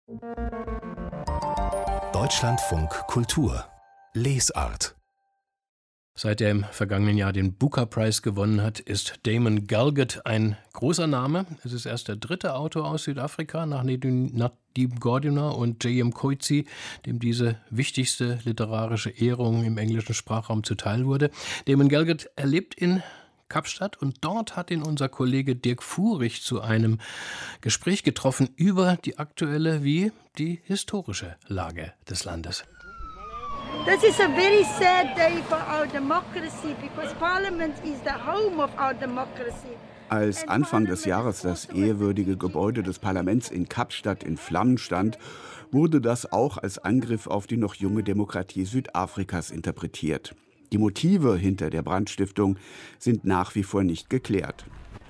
Deutschlandfunk Kultur Lesart. Seit er im vergangenen Jahr den Booker Prize gewonnen hat, ist Damon Galgut ein großer Name. Es ist erst der dritte Autor aus Südafrika nach Nedim Gordina und J.M. Coetzee, dem diese wichtigste literarische Ehrung im englischen Sprachraum zuteil wurde. Damon Galgut lebt in Kapstadt und dort hat ihn unser Kollege Dirk Furich zu einem Gespräch getroffen über die aktuelle wie die historische Lage des Landes. This is a very sad day for our democracy because Parliament is the home of our democracy. Als Anfang des Jahres das ehrwürdige Gebäude des Parlaments in Kapstadt in Flammen stand, wurde das auch als Angriff auf die noch junge Demokratie Südafrikas interpretiert. Die Motive hinter der Brandstiftung sind nach wie vor nicht geklärt.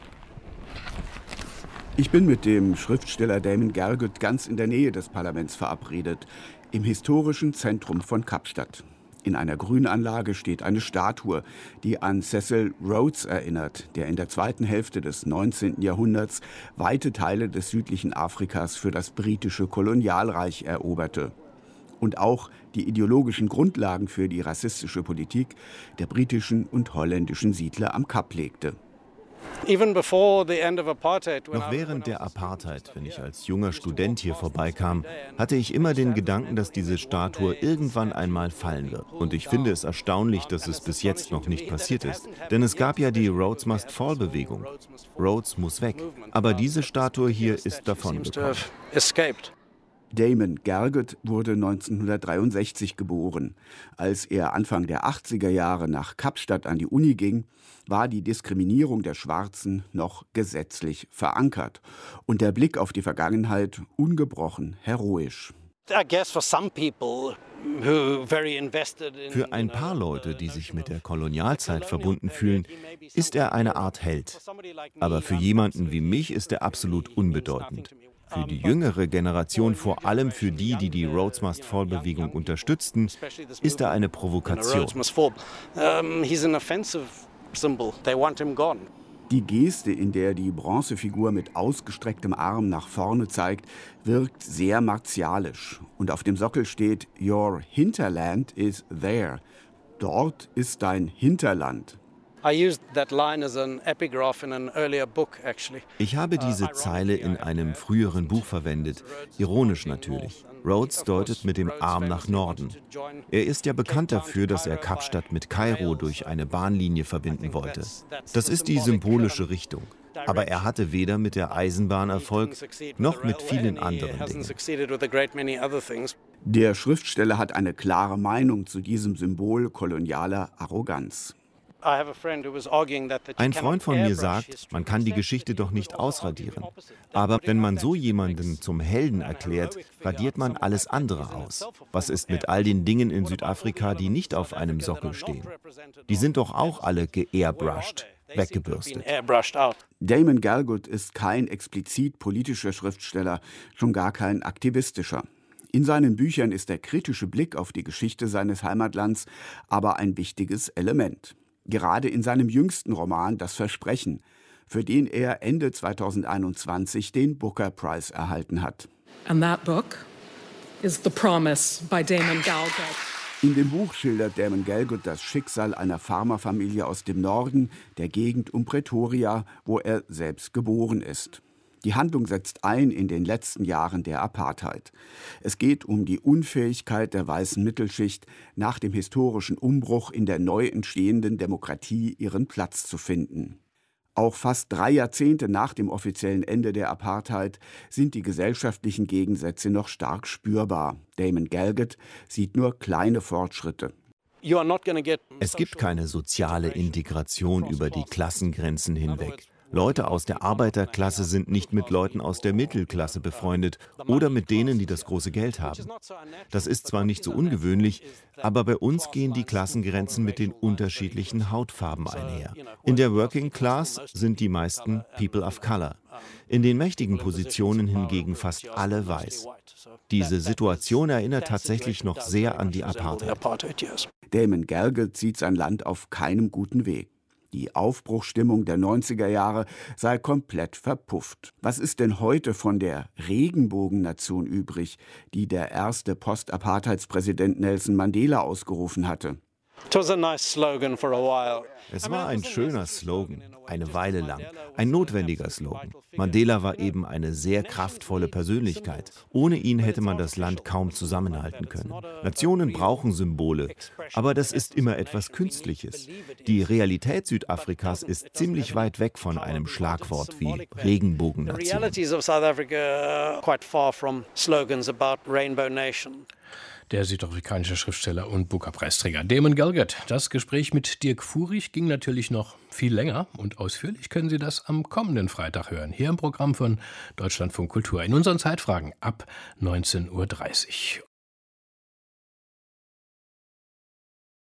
Ich bin mit dem Schriftsteller Damon Galgut ganz in der Nähe des Parlaments verabredet, im historischen Zentrum von Kapstadt. In einer Grünanlage steht eine Statue, die an Cecil Rhodes erinnert, der in der zweiten Hälfte des 19. Jahrhunderts weite Teile des südlichen Afrikas für das britische Kolonialreich eroberte und auch die ideologischen Grundlagen für die rassistische Politik der britischen und holländischen Siedler am Kap legte. Noch während der Apartheid, wenn ich als junger Student hier vorbeikam, hatte ich immer den Gedanken, dass diese Statue irgendwann einmal fallen wird. Und ich finde es erstaunlich, dass es bis jetzt noch nicht passiert ist. Denn es gab ja die Rhodes Must Fall-Bewegung. Rhodes muss weg. Aber diese Statue hier ist davongekommen. Damon Galgut wurde 1963 geboren. Als er Anfang der 80er Jahre nach Kapstadt an die Uni ging, war die Diskriminierung der Schwarzen noch gesetzlich verankert und der Blick auf die Vergangenheit ungebrochen heroisch. Für ein paar Leute, die sich mit der Kolonialzeit verbunden fühlen, ist er eine Art Held. Aber für jemanden wie mich ist er absolut unbedeutend. Für die jüngere Generation, vor allem für die, die die Rhodes Must Fall-Bewegung unterstützten, ist er eine Provokation. Die Geste, in der die Bronzefigur mit ausgestrecktem Arm nach vorne zeigt, wirkt sehr martialisch. Und auf dem Sockel steht "Your hinterland is there." Dort ist dein Hinterland. Ich habe diese Zeile in einem früheren Buch verwendet, ironisch natürlich. Rhodes deutet mit dem Arm nach Norden. Er ist ja bekannt dafür, dass er Kapstadt mit Kairo durch eine Bahnlinie verbinden wollte. Das ist die symbolische Richtung. Aber er hatte weder mit der Eisenbahn Erfolg, noch mit vielen anderen Dingen. Der Schriftsteller hat eine klare Meinung zu diesem Symbol kolonialer Arroganz. Ein Freund von mir sagt, man kann die Geschichte doch nicht ausradieren. Aber wenn man so jemanden zum Helden erklärt, radiert man alles andere aus. Was ist mit all den Dingen in Südafrika, die nicht auf einem Sockel stehen? Die sind doch auch alle geairbrushed, weggebürstet. Damon Galgut ist kein explizit politischer Schriftsteller, schon gar kein aktivistischer. In seinen Büchern ist der kritische Blick auf die Geschichte seines Heimatlands aber ein wichtiges Element. Gerade in seinem jüngsten Roman »Das Versprechen«, für den er Ende 2021 den Booker Prize erhalten hat. And that book is The Promise by Damon Galgut. In dem Buch schildert Damon Galgut das Schicksal einer Farmerfamilie aus dem Norden, der Gegend um Pretoria, wo er selbst geboren ist. Die Handlung setzt ein in den letzten Jahren der Apartheid. Es geht um die Unfähigkeit der weißen Mittelschicht, nach dem historischen Umbruch in der neu entstehenden Demokratie ihren Platz zu finden. Auch fast 3 Jahrzehnte nach dem offiziellen Ende der Apartheid sind die gesellschaftlichen Gegensätze noch stark spürbar. Damon Galgut sieht nur kleine Fortschritte. Es gibt keine soziale Integration über die Klassengrenzen hinweg. Leute aus der Arbeiterklasse sind nicht mit Leuten aus der Mittelklasse befreundet oder mit denen, die das große Geld haben. Das ist zwar nicht so ungewöhnlich, aber bei uns gehen die Klassengrenzen mit den unterschiedlichen Hautfarben einher. In der Working Class sind die meisten People of Color. In den mächtigen Positionen hingegen fast alle weiß. Diese Situation erinnert tatsächlich noch sehr an die Apartheid. Damon Galgut sieht sein Land auf keinem guten Weg. Die Aufbruchsstimmung der 90er Jahre sei komplett verpufft. Was ist denn heute von der Regenbogennation übrig, die der erste Post-Apartheidspräsident Nelson Mandela ausgerufen hatte? Es war ein schöner Slogan, eine Weile lang, ein notwendiger Slogan. Mandela war eben eine sehr kraftvolle Persönlichkeit. Ohne ihn hätte man das Land kaum zusammenhalten können. Nationen brauchen Symbole, aber das ist immer etwas Künstliches. Die Realität Südafrikas ist ziemlich weit weg von einem Schlagwort wie Regenbogennation. Der südafrikanische Schriftsteller und Booker-Preisträger Damon Galgut. Das Gespräch mit Dirk Furich ging natürlich noch viel länger und ausführlich können Sie das am kommenden Freitag hören, hier im Programm von Deutschlandfunk Kultur in unseren Zeitfragen ab 19:30 Uhr.